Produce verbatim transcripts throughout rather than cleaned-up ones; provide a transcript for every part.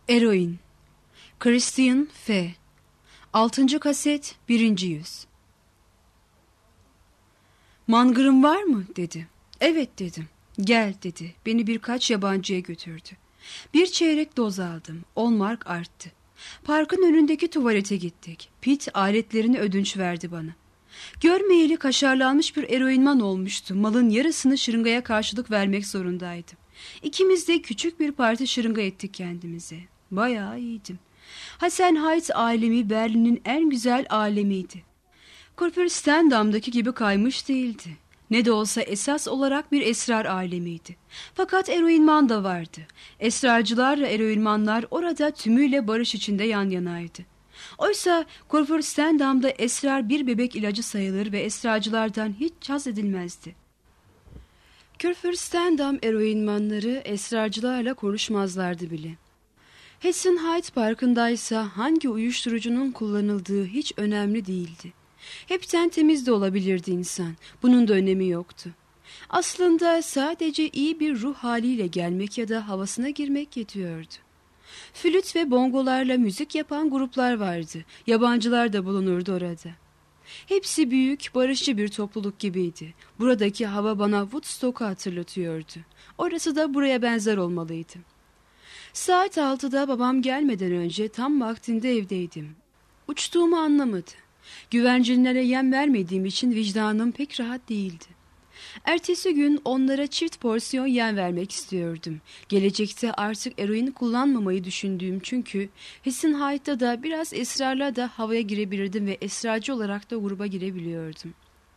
Eroin. Christian F. Altıncı kaset, birinci yüz. Mangırın var mı? Dedi. Evet dedim. Gel dedi. Beni birkaç yabancıya götürdü. Bir çeyrek doz aldım. On mark arttı. Parkın önündeki tuvalete gittik. Pit aletlerini ödünç verdi bana. Görmeyeli kaşarlanmış bir eroinman olmuştu. Malın yarısını şırıngaya karşılık vermek zorundaydım. İkimiz de küçük bir parti şırınga ettik kendimize. Bayağı iyiydim. Hasenheit alemi Berlin'in en güzel alemiydi. Kurfürstendamm'daki gibi kaymış değildi. Ne de olsa esas olarak bir esrar alemiydi. Fakat eroinman da vardı. Esrarcılarla eroinmanlar orada tümüyle barış içinde yan yanaydı. Oysa Kurfürstendamm'da esrar bir bebek ilacı sayılır ve esrarcılardan hiç haz edilmezdi. Kurfürstendamm eroinmanları esrarcılarla konuşmazlardı bile. Hessen-Hyde Parkı'ndaysa hangi uyuşturucunun kullanıldığı hiç önemli değildi. Hepten temiz de olabilirdi insan. Bunun da önemi yoktu. Aslında sadece iyi bir ruh haliyle gelmek ya da havasına girmek yetiyordu. Flüt ve bongolarla müzik yapan gruplar vardı. Yabancılar da bulunurdu orada. Hepsi büyük, barışçı bir topluluk gibiydi. Buradaki hava bana Woodstock'u hatırlatıyordu. Orası da buraya benzer olmalıydı. Saat altıda babam gelmeden önce tam vaktinde evdeydim. Uçtuğumu anlamadı. Güvercinlere yem vermediğim için vicdanım pek rahat değildi. Ertesi gün onlara çift porsiyon yem vermek istiyordum. Gelecekte artık eroin kullanmamayı düşündüğüm çünkü Hessen-Hyde'da da biraz esrarla da havaya girebilirdim ve esrarcı olarak da gruba girebiliyordum.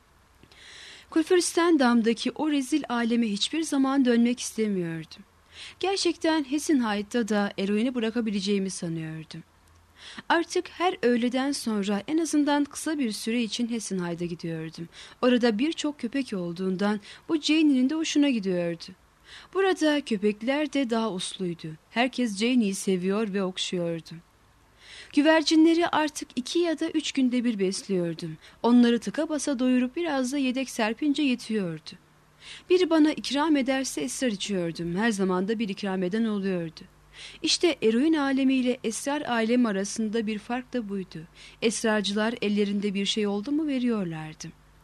Kurfürstendamm'daki o rezil aleme hiçbir zaman dönmek istemiyordum. Gerçekten Hessen-Hyde'da da eroini bırakabileceğimi sanıyordum. Artık her öğleden sonra en azından kısa bir süre için Hessen-Hyde'a gidiyordum. Orada birçok köpek olduğundan bu Janie'nin de hoşuna gidiyordu. Burada köpekler de daha usluydu. Herkes Janie'yi seviyor ve okşuyordu. Güvercinleri artık iki ya da üç günde bir besliyordum. Onları tıka basa doyurup biraz da yedek serpince yetiyordu. Biri bana ikram ederse esrar içiyordum. Her zaman da bir ikram eden oluyordu. İşte eroin alemiyle esrar alemi arasında bir fark da buydu. Esrarcılar ellerinde bir şey oldu mu veriyorlardı.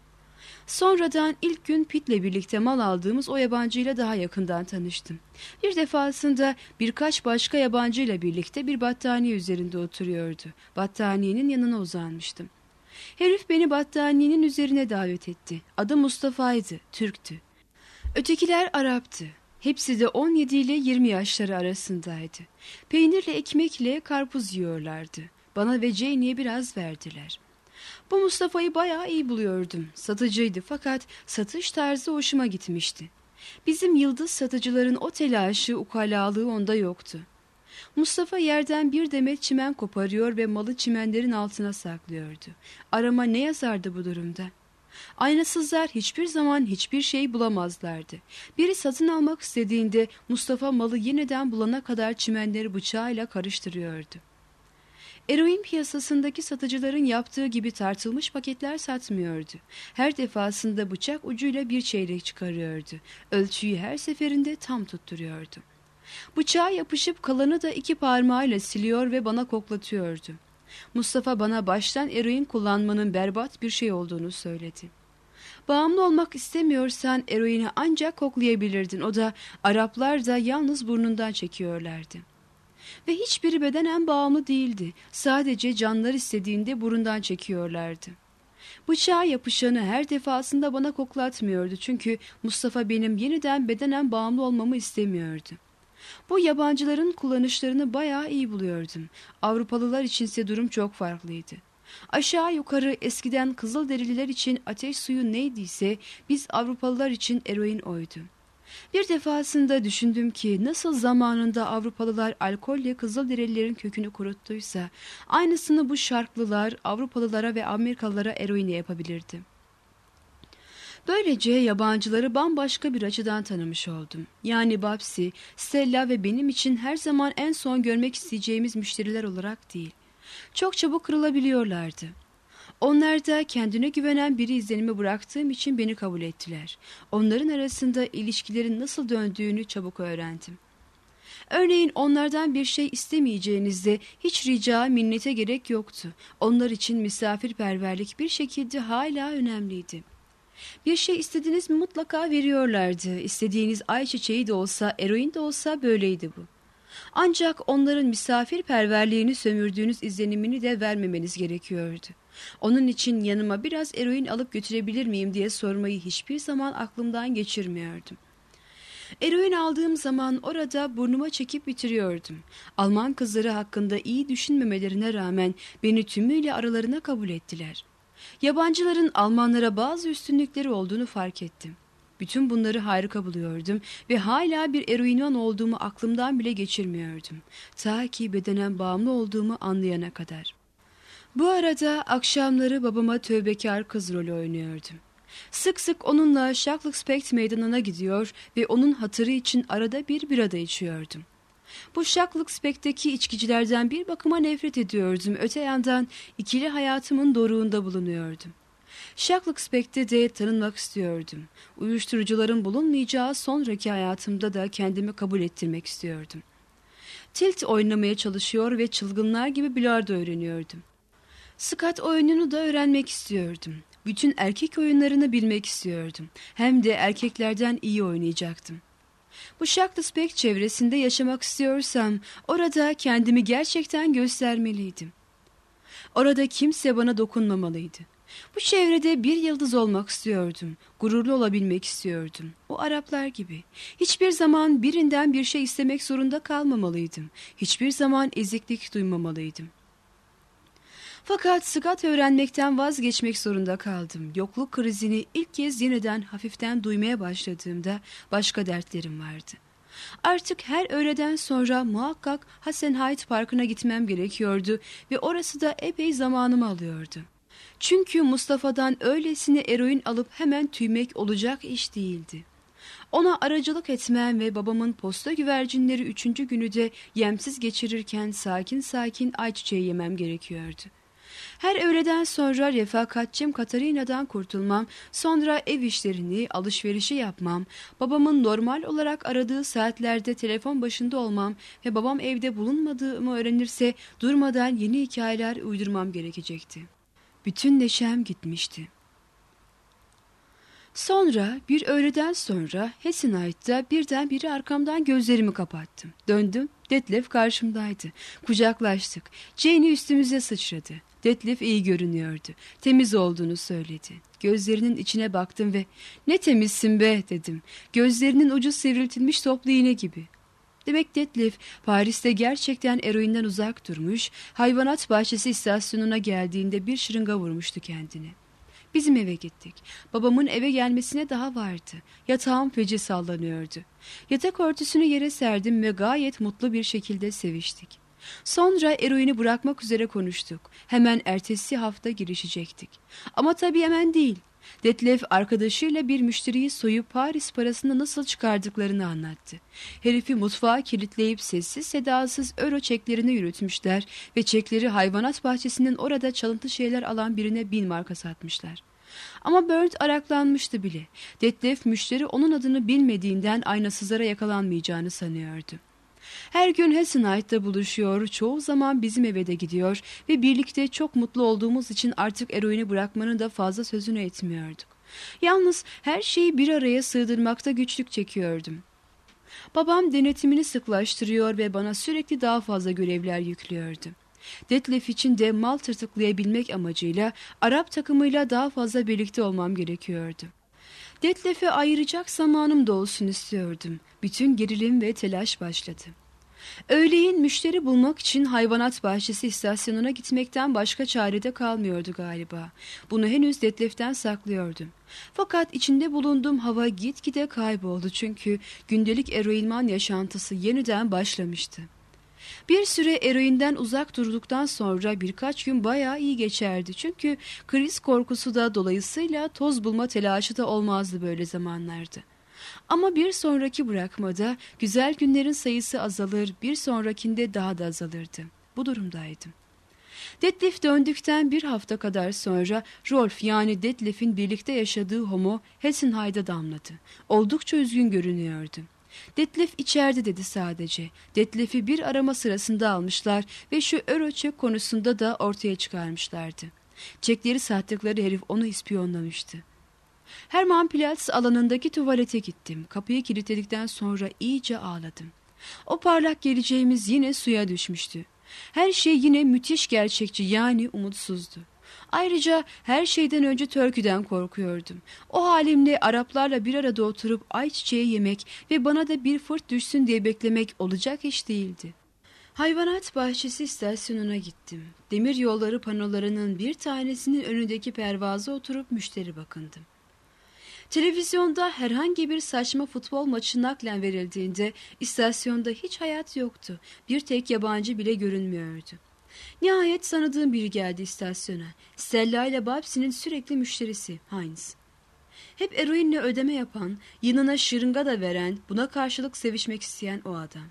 Sonradan ilk gün Pit'le birlikte mal aldığımız o yabancıyla daha yakından tanıştım. Bir defasında birkaç başka yabancıyla birlikte bir battaniye üzerinde oturuyordu. Battaniyenin yanına uzanmıştım. Herif beni battaniyenin üzerine davet etti. Adı Mustafa'ydı, Türktü. Ötekiler Arap'tı. Hepsi de on yedi ile yirmi yaşları arasındaydı. Peynirle ekmekle karpuz yiyorlardı. Bana ve Janie'ye biraz verdiler. Bu Mustafa'yı bayağı iyi buluyordum. Satıcıydı fakat satış tarzı hoşuma gitmişti. Bizim yıldız satıcıların o telaşı, ukalalığı onda yoktu. Mustafa yerden bir demet çimen koparıyor ve malı çimenlerin altına saklıyordu. Arama ne yazardı bu durumda? Aynasızlar hiçbir zaman hiçbir şey bulamazlardı. Biri satın almak istediğinde Mustafa malı yeniden bulana kadar çimenleri bıçağıyla karıştırıyordu. Eroin piyasasındaki satıcıların yaptığı gibi tartılmış paketler satmıyordu. Her defasında bıçak ucuyla bir çeyrek çıkarıyordu. Ölçüyü her seferinde tam tutturuyordu. Bıçağa yapışıp kalanı da iki parmağıyla siliyor ve bana koklatıyordu. Mustafa bana baştan eroin kullanmanın berbat bir şey olduğunu söyledi. Bağımlı olmak istemiyorsan eroini ancak koklayabilirdin. O da Araplar da yalnız burnundan çekiyorlardı. Ve hiçbiri bedenen bağımlı değildi. Sadece canlar istediğinde burundan çekiyorlardı. Bıçağa yapışanı her defasında bana koklatmıyordu. Çünkü Mustafa benim yeniden bedenen bağımlı olmamı istemiyordu. Bu yabancıların kullanışlarını bayağı iyi buluyordum. Avrupalılar içinse durum çok farklıydı. Aşağı yukarı eskiden Kızılderililer için ateş suyu neydiyse biz Avrupalılar için eroin oydu. Bir defasında düşündüm ki nasıl zamanında Avrupalılar alkolle Kızılderililerin kökünü kuruttuysa aynısını bu şarklılar Avrupalılara ve Amerikalılara eroinle yapabilirdi. Böylece yabancıları bambaşka bir açıdan tanımış oldum. Yani Babsi, Stella ve benim için her zaman en son görmek isteyeceğimiz müşteriler olarak değil. Çok çabuk kırılabiliyorlardı. Onlar da kendine güvenen biri izlenimi bıraktığım için beni kabul ettiler. Onların arasında ilişkilerin nasıl döndüğünü çabuk öğrendim. Örneğin onlardan bir şey istemeyeceğinizde hiç rica minnete gerek yoktu. Onlar için misafirperverlik bir şekilde hala önemliydi. Bir şey istediniz mi mutlaka veriyorlardı. İstediğiniz ayçiçeği de olsa, eroin de olsa böyleydi bu. Ancak onların misafirperverliğini sömürdüğünüz izlenimini de vermemeniz gerekiyordu. Onun için yanıma biraz eroin alıp götürebilir miyim diye sormayı hiçbir zaman aklımdan geçirmiyordum. Eroin aldığım zaman orada burnuma çekip bitiriyordum. Alman kızları hakkında iyi düşünmemelerine rağmen beni tümüyle aralarına kabul ettiler. Yabancıların Almanlara bazı üstünlükleri olduğunu fark ettim. Bütün bunları harika buluyordum ve hala bir eroinman olduğumu aklımdan bile geçirmiyordum. Ta ki bedenen bağımlı olduğumu anlayana kadar. Bu arada akşamları babama tövbekar kız rolü oynuyordum. Sık sık onunla Schacklespect meydanına gidiyor ve onun hatırı için arada bir bira da içiyordum. Bu Schacklespect'teki içkicilerden bir bakıma nefret ediyordum. Öte yandan ikili hayatımın doruğunda bulunuyordum. Schacklespect'te de tanınmak istiyordum. Uyuşturucuların bulunmayacağı sonraki hayatımda da kendimi kabul ettirmek istiyordum. Tilt oynamaya çalışıyor ve çılgınlar gibi bilardo öğreniyordum. Skat oyununu da öğrenmek istiyordum. Bütün erkek oyunlarını bilmek istiyordum. Hem de erkeklerden iyi oynayacaktım. Bu Schacklespect çevresinde yaşamak istiyorsam orada kendimi gerçekten göstermeliydim. Orada kimse bana dokunmamalıydı. Bu çevrede bir yıldız olmak istiyordum. Gururlu olabilmek istiyordum. O Araplar gibi. Hiçbir zaman birinden bir şey istemek zorunda kalmamalıydım. Hiçbir zaman eziklik duymamalıydım. Fakat Skat öğrenmekten vazgeçmek zorunda kaldım. Yokluk krizini ilk kez yeniden hafiften duymaya başladığımda başka dertlerim vardı. Artık her öğleden sonra muhakkak Hasenheit Parkı'na gitmem gerekiyordu ve orası da epey zamanımı alıyordu. Çünkü Mustafa'dan öylesine eroin alıp hemen tüymek olacak iş değildi. Ona aracılık etmem ve babamın posta güvercinleri üçüncü günü de yemsiz geçirirken sakin sakin ayçiçeği yemem gerekiyordu. Her öğleden sonra refakatçim Katarina'dan kurtulmam, sonra ev işlerini, alışverişi yapmam, babamın normal olarak aradığı saatlerde telefon başında olmam ve babam evde bulunmadığımı öğrenirse durmadan yeni hikayeler uydurmam gerekecekti. Bütün neşem gitmişti. Sonra bir öğleden sonra Hessenheit'ta birdenbire arkamdan gözlerimi kapattım. Döndüm, Detlef karşımdaydı. Kucaklaştık. Janie üstümüze sıçradı. Detlef iyi görünüyordu. Temiz olduğunu söyledi. Gözlerinin içine baktım ve "Ne temizsin be" dedim. Gözlerinin ucu sivriltilmiş toplu iğne gibi. Demek Detlef Paris'te gerçekten eroinden uzak durmuş, hayvanat bahçesi istasyonuna geldiğinde bir şırınga vurmuştu kendini. Bizim eve gittik. Babamın eve gelmesine daha vardı. Yatağım feci sallanıyordu. Yatak örtüsünü yere serdim ve gayet mutlu bir şekilde seviştik. Sonra eroini bırakmak üzere konuştuk. Hemen ertesi hafta girişecektik. Ama tabii hemen değil. Detlef arkadaşıyla bir müşteriyi soyup Paris parasını nasıl çıkardıklarını anlattı. Herifi mutfağa kilitleyip sessiz sedasız euro çeklerini yürütmüşler ve çekleri hayvanat bahçesinin orada çalıntı şeyler alan birine bin marka satmışlar. Ama Burnt araklanmıştı bile. Detlef müşteri onun adını bilmediğinden aynasızlara yakalanmayacağını sanıyordu. Her gün Hessenheit'ta buluşuyor, çoğu zaman bizim eve de gidiyor ve birlikte çok mutlu olduğumuz için artık eroini bırakmanın da fazla sözünü etmiyorduk. Yalnız her şeyi bir araya sığdırmakta güçlük çekiyordum. Babam denetimini sıklaştırıyor ve bana sürekli daha fazla görevler yüklüyordu. Detlef için de mal tırtıklayabilmek amacıyla Arap takımıyla daha fazla birlikte olmam gerekiyordu. Detlef'e ayıracak zamanım da olsun istiyordum. Bütün gerilim ve telaş başladı. Öğleyin müşteri bulmak için hayvanat bahçesi istasyonuna gitmekten başka çare de kalmıyordu galiba. Bunu henüz Detlef'ten saklıyordum. Fakat içinde bulunduğum hava gitgide kayboldu çünkü gündelik eroinman yaşantısı yeniden başlamıştı. Bir süre eroinden uzak durduktan sonra birkaç gün bayağı iyi geçerdi. Çünkü kriz korkusu da dolayısıyla toz bulma telaşı da olmazdı böyle zamanlarda. Ama bir sonraki bırakmada güzel günlerin sayısı azalır, bir sonrakinde daha da azalırdı. Bu durumdaydım. Detlef döndükten bir hafta kadar sonra Rolf yani Detlef'in birlikte yaşadığı homo Hessenheit'a damladı. Oldukça üzgün görünüyordu. Detlef içeride dedi sadece. Detlef'i bir arama sırasında almışlar ve şu euro çek konusunda da ortaya çıkarmışlardı. Çekleri sattıkları herif onu ispiyonlamıştı. Hermannplatz alanındaki tuvalete gittim. Kapıyı kilitledikten sonra iyice ağladım. O parlak geleceğimiz yine suya düşmüştü. Her şey yine müthiş gerçekçi, yani umutsuzdu. Ayrıca her şeyden önce Törkü'den korkuyordum. O halimle Araplarla bir arada oturup ayçiçeği yemek ve bana da bir fırt düşsün diye beklemek olacak iş değildi. Hayvanat bahçesi istasyonuna gittim. Demir yolları panolarının bir tanesinin önündeki pervaza oturup müşteri bakındım. Televizyonda herhangi bir saçma futbol maçı naklen verildiğinde istasyonda hiç hayat yoktu. Bir tek yabancı bile görünmüyordu. Nihayet tanıdığım biri geldi istasyona. Stella ile Babsi'nin sürekli müşterisi Heinz. Hep eroinle ödeme yapan, yanına şırınga da veren, buna karşılık sevişmek isteyen o adam.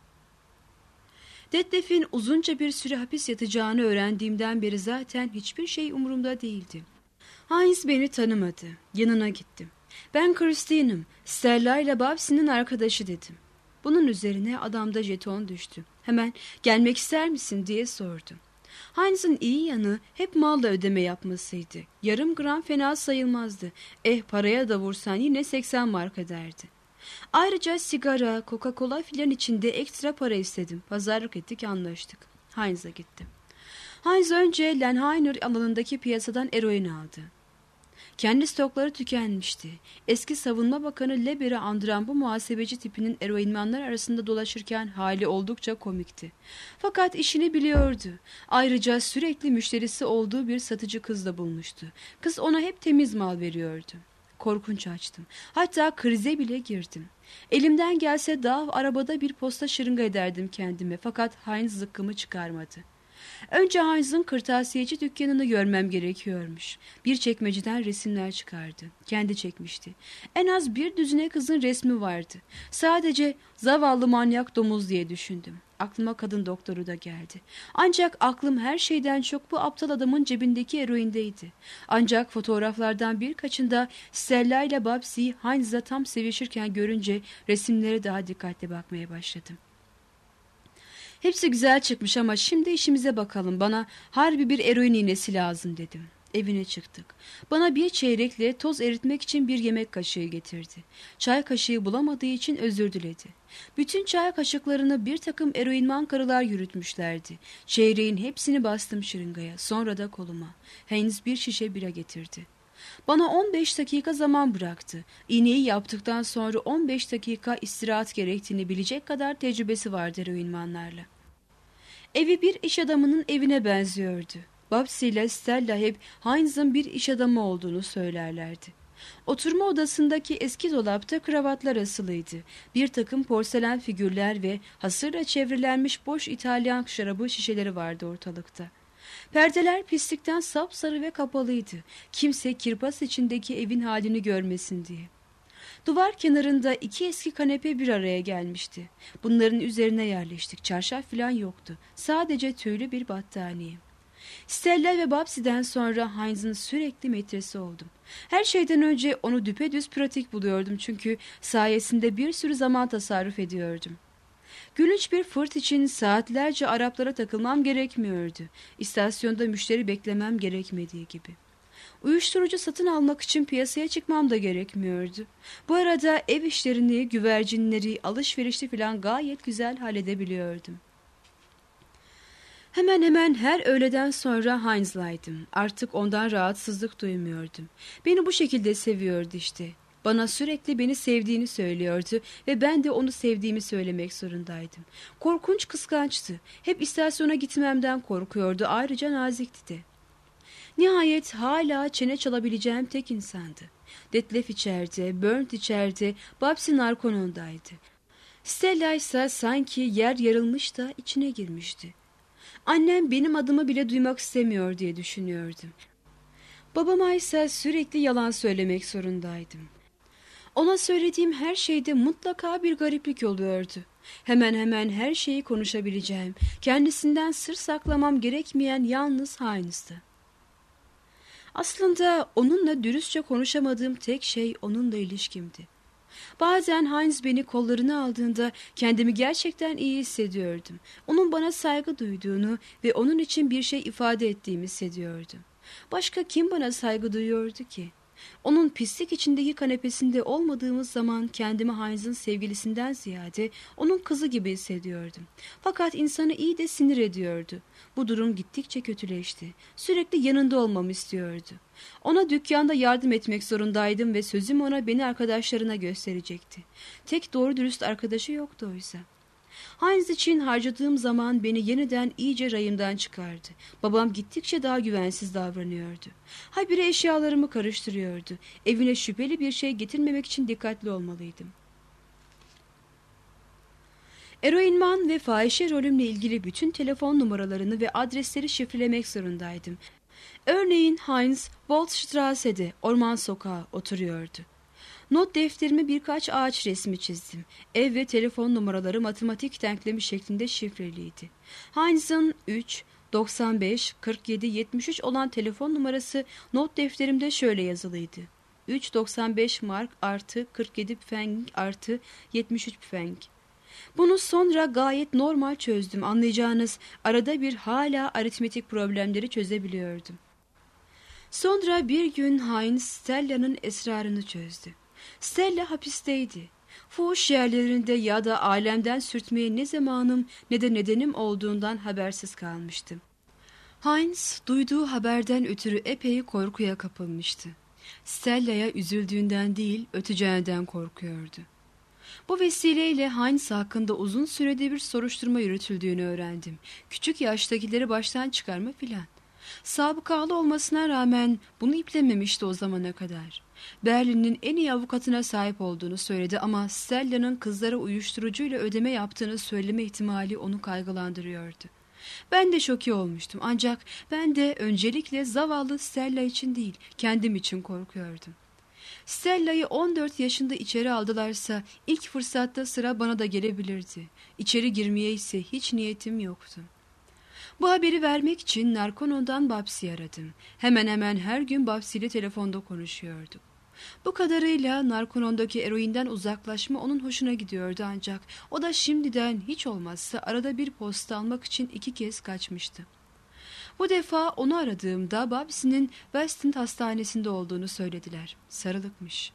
Detlef'in uzunca bir süre hapis yatacağını öğrendiğimden beri zaten hiçbir şey umurumda değildi. Heinz beni tanımadı. Yanına gittim. Ben Christine'im. Stella ile Babsi'nin arkadaşı dedim. Bunun üzerine adamda jeton düştü. Hemen gelmek ister misin diye sordu. Heinz'ın iyi yanı hep malla ödeme yapmasıydı. Yarım gram fena sayılmazdı. Eh, paraya da vursan yine seksen mark ederdi. Ayrıca sigara, Coca-Cola filan için de ekstra para istedim. Pazarlık ettik, anlaştık. Heinz'a gittim. Heinz önce Lenheiner alanındaki piyasadan eroin aldı. Kendi stokları tükenmişti. Eski savunma bakanı Leber'i andıran bu muhasebeci tipinin eroinmanlar arasında dolaşırken hali oldukça komikti. Fakat işini biliyordu. Ayrıca sürekli müşterisi olduğu bir satıcı kız da bulmuştu. Kız ona hep temiz mal veriyordu. Korkunç açtım. Hatta krize bile girdim. Elimden gelse daha arabada bir posta şırınga ederdim kendime. Fakat Heinz zıkkımı çıkarmadı. Önce Heinz'ın kırtasiyeci dükkanını görmem gerekiyormuş. Bir çekmeceden resimler çıkardı. Kendi çekmişti. En az bir düzine kızın resmi vardı. Sadece zavallı manyak domuz diye düşündüm. Aklıma kadın doktoru da geldi. Ancak aklım her şeyden çok bu aptal adamın cebindeki eroindeydi. Ancak fotoğraflardan birkaçında Stella ile Babsi'yi Heinz'la tam sevişirken görünce resimlere daha dikkatli bakmaya başladım. Hepsi güzel çıkmış ama şimdi işimize bakalım. Bana harbi bir eroin iğnesi lazım dedim. Evine çıktık. Bana bir çeyrekle toz eritmek için bir yemek kaşığı getirdi. Çay kaşığı bulamadığı için özür diledi. Bütün çay kaşıklarını bir takım eroinman karılar yürütmüşlerdi. Çeyreğin hepsini bastım şırıngaya, sonra da koluma. Heinz bir şişe bira getirdi. Bana on beş dakika zaman bıraktı. İğneyi yaptıktan sonra on beş dakika istirahat gerektiğini bilecek kadar tecrübesi vardı eroinmanlarla. Evi bir iş adamının evine benziyordu. Babsi ile Stella hep Heinz'ın bir iş adamı olduğunu söylerlerdi. Oturma odasındaki eski dolapta kravatlar asılıydı. Bir takım porselen figürler ve hasırla çevrilenmiş boş İtalyan şarabı şişeleri vardı ortalıkta. Perdeler pislikten sapsarı ve kapalıydı. Kimse kirpas içindeki evin halini görmesin diye. Duvar kenarında iki eski kanepe bir araya gelmişti. Bunların üzerine yerleştik. Çarşaf falan yoktu. Sadece tüylü bir battaniye. Stella ve Babsi'den sonra Heinz'ın sürekli metresi oldum. Her şeyden önce onu düpedüz pratik buluyordum çünkü sayesinde bir sürü zaman tasarruf ediyordum. Gülünç bir fırt için saatlerce Araplara takılmam gerekmiyordu. İstasyonda müşteri beklemem gerekmediği gibi. Uyuşturucu satın almak için piyasaya çıkmam da gerekmiyordu. Bu arada ev işlerini, güvercinleri, alışverişi falan gayet güzel halledebiliyordum. Hemen hemen her öğleden sonra Heinz'laydım. Artık ondan rahatsızlık duymuyordum. Beni bu şekilde seviyordu işte. Bana sürekli beni sevdiğini söylüyordu ve ben de onu sevdiğimi söylemek zorundaydım. Korkunç kıskançtı. Hep istasyona gitmemden korkuyordu. Ayrıca nazikti de. Nihayet hala çene çalabileceğim tek insandı. Detlef içeride, Bernd içeride, Babsi narkonondaydı. Stella ise sanki yer yarılmış da içine girmişti. Annem benim adımı bile duymak istemiyor diye düşünüyordum. Babama ise sürekli yalan söylemek zorundaydım. Ona söylediğim her şeyde mutlaka bir gariplik oluyordu. Hemen hemen her şeyi konuşabileceğim, kendisinden sır saklamam gerekmeyen yalnız Heinz'tı. Aslında onunla dürüstçe konuşamadığım tek şey onunla ilişkimdi. Bazen Heinz beni kollarına aldığında kendimi gerçekten iyi hissediyordum. Onun bana saygı duyduğunu ve onun için bir şey ifade ettiğimi hissediyordum. Başka kim bana saygı duyuyordu ki? Onun pislik içindeki kanepesinde olmadığımız zaman kendimi Heinz'ın sevgilisinden ziyade onun kızı gibi hissediyordum. Fakat insanı iyi de sinir ediyordu. Bu durum gittikçe kötüleşti. Sürekli yanında olmamı istiyordu. Ona dükkanda yardım etmek zorundaydım ve sözüm ona beni arkadaşlarına gösterecekti. Tek doğru dürüst arkadaşı yoktu oysa. Heinz için harcadığım zaman beni yeniden iyice rayımdan çıkardı. Babam gittikçe daha güvensiz davranıyordu. Habire eşyalarımı karıştırıyordu. Evine şüpheli bir şey getirmemek için dikkatli olmalıydım. Eroinman ve fahişe rolümle ilgili bütün telefon numaralarını ve adresleri şifrelemek zorundaydım. Örneğin Heinz, Waldstrasse'de, Orman Sokağı oturuyordu. Not defterime birkaç ağaç resmi çizdim. Ev ve telefon numaraları matematik denklemi şeklinde şifreliydi. Heinz'ın üç, doksan beş, kırk yedi, yetmiş üç olan telefon numarası not defterimde şöyle yazılıydı. üç doksan beş mark artı kırk yedi pfennig artı yetmiş üç pfennig. Bunu sonra gayet normal çözdüm. Anlayacağınız arada bir hala aritmetik problemleri çözebiliyordum. Sonra bir gün Heinz Stella'nın esrarını çözdü. Stella hapisteydi. Fuhuş yerlerinde ya da alemden sürtmeye ne zamanım ne de nedenim olduğundan habersiz kalmıştım. Heinz duyduğu haberden ötürü epey korkuya kapılmıştı. Stella'ya üzüldüğünden değil öteceğinden korkuyordu. Bu vesileyle Heinz hakkında uzun sürede bir soruşturma yürütüldüğünü öğrendim. Küçük yaştakileri baştan çıkarma filan. Sabıkalı olmasına rağmen bunu iplememişti o zamana kadar. Berlin'in en iyi avukatına sahip olduğunu söyledi ama Stella'nın kızlara uyuşturucuyla ödeme yaptığını söyleme ihtimali onu kaygılandırıyordu. Ben de şoke olmuştum ancak ben de öncelikle zavallı Stella için değil kendim için korkuyordum. Stella'yı on dört yaşında içeri aldılarsa ilk fırsatta sıra bana da gelebilirdi. İçeri girmeye ise hiç niyetim yoktu. Bu haberi vermek için Narkonon'dan Babsi'yi aradım. Hemen hemen her gün Babsi ile telefonda konuşuyorduk. Bu kadarıyla Narkonon'daki eroinden uzaklaşma onun hoşuna gidiyordu ancak o da şimdiden hiç olmazsa arada bir posta almak için iki kez kaçmıştı. Bu defa onu aradığımda Babsi'nin West End hastanesinde olduğunu söylediler. Sarılıkmış.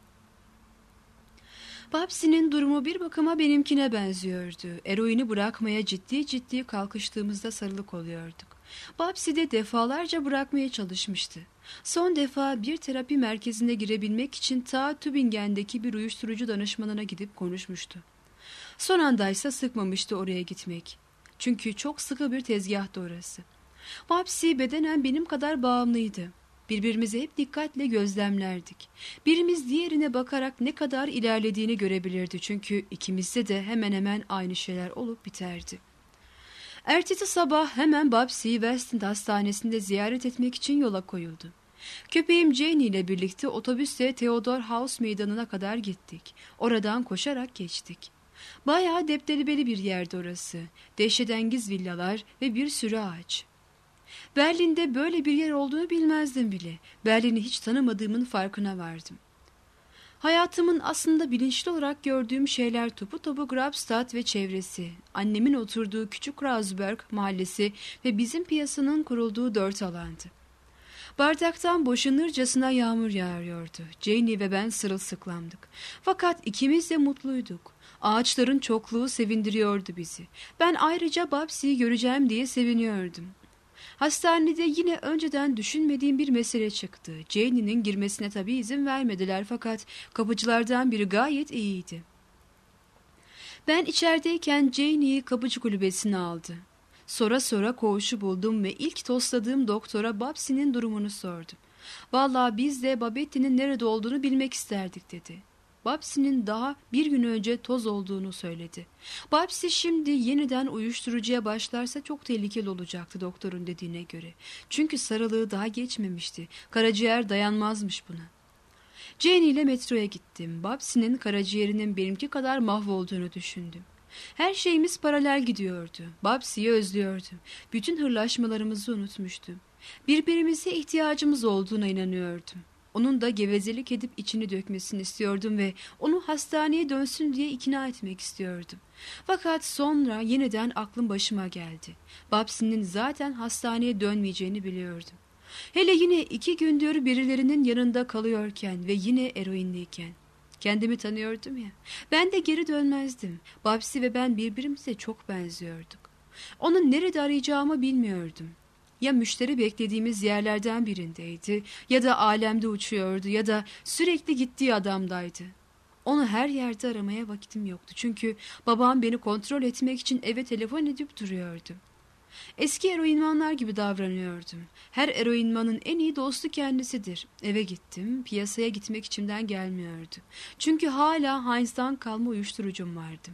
Babsi'nin durumu bir bakıma benimkine benziyordu. Eroini bırakmaya ciddi ciddi kalkıştığımızda sarılık oluyorduk. Babsi de defalarca bırakmaya çalışmıştı. Son defa bir terapi merkezine girebilmek için ta Tübingen'deki bir uyuşturucu danışmanına gidip konuşmuştu. Son andaysa sıkmamıştı oraya gitmek. Çünkü çok sıkı bir tezgahtı orası. Babsi bedenen benim kadar bağımlıydı. Birbirimizi hep dikkatle gözlemlerdik. Birimiz diğerine bakarak ne kadar ilerlediğini görebilirdi çünkü ikimizde de hemen hemen aynı şeyler olup biterdi. Ertesi sabah hemen Babsi'yi West End hastanesinde ziyaret etmek için yola koyuldu. Köpeğim Jane ile birlikte otobüsle Theodor House meydanına kadar gittik. Oradan koşarak geçtik. Bayağı deptelebeli bir yerdi orası. Dehşetengiz villalar ve bir sürü ağaç. Berlin'de böyle bir yer olduğunu bilmezdim bile. Berlin'i hiç tanımadığımın farkına vardım. Hayatımın aslında bilinçli olarak gördüğüm şeyler topu topu Grabstadt ve çevresi, annemin oturduğu küçük Kreuzberg mahallesi ve bizim piyasanın kurulduğu dört alandı. Bardaktan boşanırcasına yağmur yağıyordu. Janie ve ben sırılsıklamdık. Fakat ikimiz de mutluyduk. Ağaçların çokluğu sevindiriyordu bizi. Ben ayrıca Babsi'yi göreceğim diye seviniyordum. Hastanede yine önceden düşünmediğim bir mesele çıktı. Janie'nin girmesine tabii izin vermediler fakat kapıcılardan biri gayet iyiydi. Ben içerideyken Janie'yi kapıcı kulübesine aldı. Sonra sonra koğuşu buldum ve ilk tostladığım doktora Babsi'nin durumunu sordum. Vallahi biz de Babetti'nin nerede olduğunu bilmek isterdik dedi. Babsi'nin daha bir gün önce toz olduğunu söyledi. Babsi şimdi yeniden uyuşturucuya başlarsa çok tehlikeli olacaktı doktorun dediğine göre. Çünkü sarılığı daha geçmemişti. Karaciğer dayanmazmış buna. Janie ile metroya gittim. Babsi'nin karaciğerinin benimki kadar mahvolduğunu düşündüm. Her şeyimiz paralel gidiyordu. Babsi'yi özlüyordum. Bütün hırlaşmalarımızı unutmuştum. Birbirimize ihtiyacımız olduğuna inanıyordum. Onun da gevezelik edip içini dökmesini istiyordum ve onu hastaneye dönsün diye ikna etmek istiyordum. Fakat sonra yeniden aklım başıma geldi. Babsi'nin zaten hastaneye dönmeyeceğini biliyordum. Hele yine iki gündür birilerinin yanında kalıyorken ve yine eroinliyken. Kendimi tanıyordum ya. Ben de geri dönmezdim. Babsi ve ben birbirimize çok benziyorduk. Onu nerede arayacağımı bilmiyordum. Ya müşteri beklediğimiz yerlerden birindeydi, ya da alemde uçuyordu, ya da sürekli gittiği adamdaydı. Onu her yerde aramaya vakitim yoktu. Çünkü babam beni kontrol etmek için eve telefon edip duruyordu. Eski eroinmanlar gibi davranıyordum. Her eroinmanın en iyi dostu kendisidir. Eve gittim, piyasaya gitmek içimden gelmiyordu. Çünkü hala Heinz'dan kalma uyuşturucum vardı.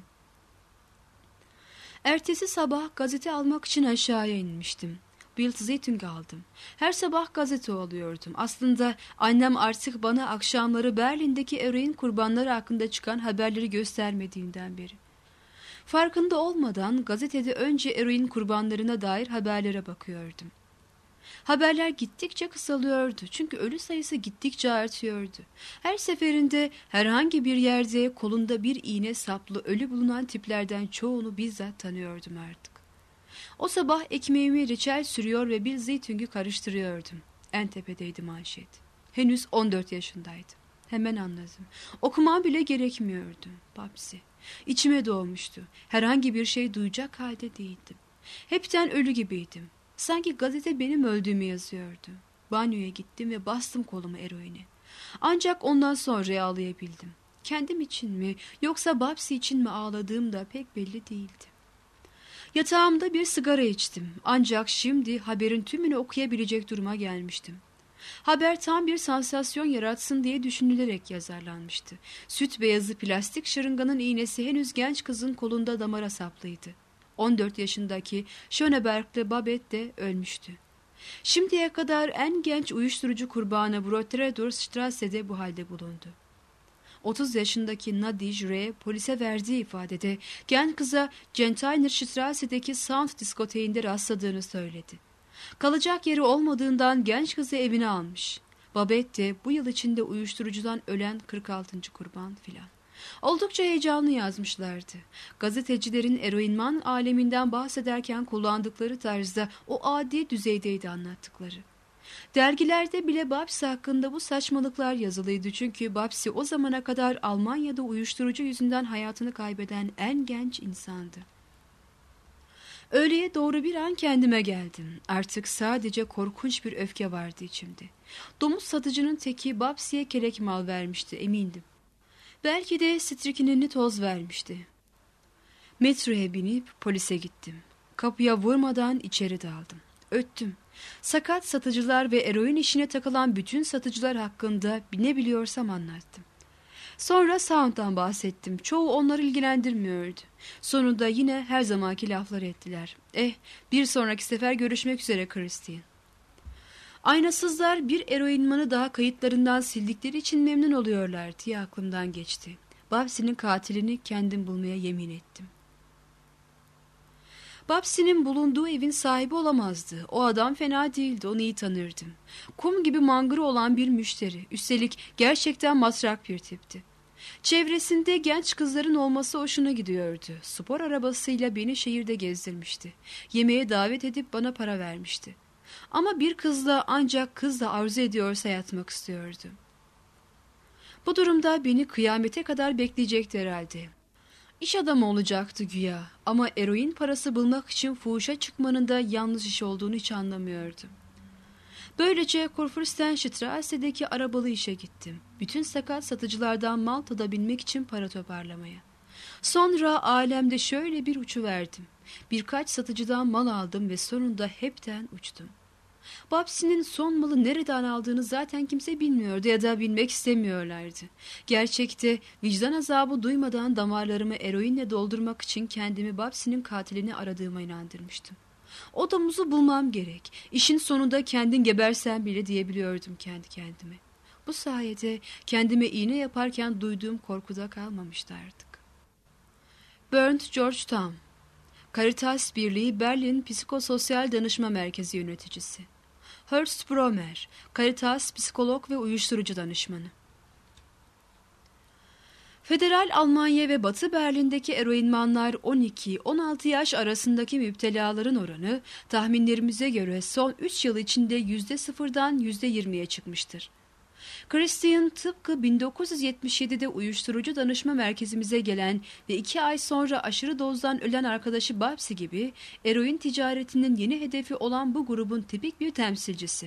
Ertesi sabah gazete almak için aşağıya inmiştim. Bild Zeitung aldım. Her sabah gazete alıyordum. Aslında annem artık bana akşamları Berlin'deki eroin kurbanları hakkında çıkan haberleri göstermediğinden beri. Farkında olmadan gazetede önce eroin kurbanlarına dair haberlere bakıyordum. Haberler gittikçe kısalıyordu çünkü ölü sayısı gittikçe artıyordu. Her seferinde herhangi bir yerde kolunda bir iğne saplı ölü bulunan tiplerden çoğunu bizzat tanıyordum artık. O sabah ekmeğimi reçel sürüyor ve bir zeytüngü karıştırıyordum. En tepedeydi manşet. Henüz on dört yaşındaydım. Hemen anladım. Okumam bile gerekmiyordu. Babsi. İçime doğmuştu. Herhangi bir şey duyacak halde değildim. Hepten ölü gibiydim. Sanki gazete benim öldüğümü yazıyordu. Banyoya gittim ve bastım kolumu eroine. Ancak ondan sonra ağlayabildim. Kendim için mi yoksa Babsi için mi ağladığım da pek belli değildi. Yatağımda bir sigara içtim. Ancak şimdi haberin tümünü okuyabilecek duruma gelmiştim. Haber tam bir sansasyon yaratsın diye düşünülerek yazarlanmıştı. Süt beyazı plastik şırınganın iğnesi henüz genç kızın kolunda damara saplıydı. on dört yaşındaki Schöneberg'li Babette de ölmüştü. Şimdiye kadar en genç uyuşturucu kurbanı Brotteredorstrasse'de bu halde bulundu. otuz yaşındaki Nadij R. polise verdiği ifadede genç kıza Gentiner Sound diskoteğinde rastladığını söyledi. Kalacak yeri olmadığından genç kızı evine almış. Babette de bu yıl içinde uyuşturucudan ölen kırk altıncı kurban filan. Oldukça heyecanlı yazmışlardı. Gazetecilerin eroinman aleminden bahsederken kullandıkları tarzda o adi düzeydeydi anlattıkları. Dergilerde bile Babsi hakkında bu saçmalıklar yazılıydı çünkü Babsi o zamana kadar Almanya'da uyuşturucu yüzünden hayatını kaybeden en genç insandı. Öğleye doğru bir an kendime geldim. Artık sadece korkunç bir öfke vardı içimde. Domuz satıcının teki Babsi'ye kelek mal vermişti, emindim. Belki de strikinini toz vermişti. Metroya binip polise gittim. Kapıya vurmadan içeri daldım. Öttüm. Sakat satıcılar ve eroin işine takılan bütün satıcılar hakkında ne biliyorsam anlattım. Sonra Sound'dan bahsettim. Çoğu onları ilgilendirmiyordu. Sonunda yine her zamanki lafları ettiler. Eh, bir sonraki sefer görüşmek üzere Christine. Aynasızlar bir eroinmanı daha kayıtlarından sildikleri için memnun oluyorlar diye aklımdan geçti. Babsi'nin katilini kendim bulmaya yemin ettim. Babsi'nin bulunduğu evin sahibi olamazdı. O adam fena değildi, onu iyi tanırdım. Kum gibi mangırı olan bir müşteri. Üstelik gerçekten matrak bir tipti. Çevresinde genç kızların olması hoşuna gidiyordu. Spor arabasıyla beni şehirde gezdirmişti. Yemeğe davet edip bana para vermişti. Ama bir kızla ancak kız da arzu ediyorsa yatmak istiyordu. Bu durumda beni kıyamete kadar bekleyecekti herhalde. İş adamı olacaktı güya ama eroin parası bulmak için fuhuşa çıkmanın da yanlış iş olduğunu hiç anlamıyordu. Böylece Kurfürstenstrasse'deki arabalı işe gittim. Bütün sakat satıcılardan mal tadabilmek için para toparlamaya. Sonra alemde şöyle bir uçuverdim. Birkaç satıcıdan mal aldım ve sonunda hepten uçtum. Babsi'nin son malı nereden aldığını zaten kimse bilmiyordu ya da bilmek istemiyorlardı. Gerçekte vicdan azabı duymadan damarlarımı eroinle doldurmak için kendimi Babsi'nin katilini aradığıma inandırmıştım. O domuzu bulmam gerek. İşin sonunda kendin gebersen bile diyebiliyordum kendi kendime. Bu sayede kendime iğne yaparken duyduğum korkuda kalmamıştı artık. Bernd Georgetown, Caritas Birliği Berlin Psikososyal Danışma Merkezi yöneticisi. Horst Bromer, Caritas psikolog ve uyuşturucu danışmanı. Federal Almanya ve Batı Berlin'deki eroinmanlar on iki on altı yaş arasındaki müptelaların oranı tahminlerimize göre son üç yıl içinde yüzde sıfırdan yüzde yirmiye çıkmıştır. Christian tıpkı bin dokuz yüz yetmiş yedide uyuşturucu danışma merkezimize gelen ve iki ay sonra aşırı dozdan ölen arkadaşı Babsi gibi eroin ticaretinin yeni hedefi olan bu grubun tipik bir temsilcisi.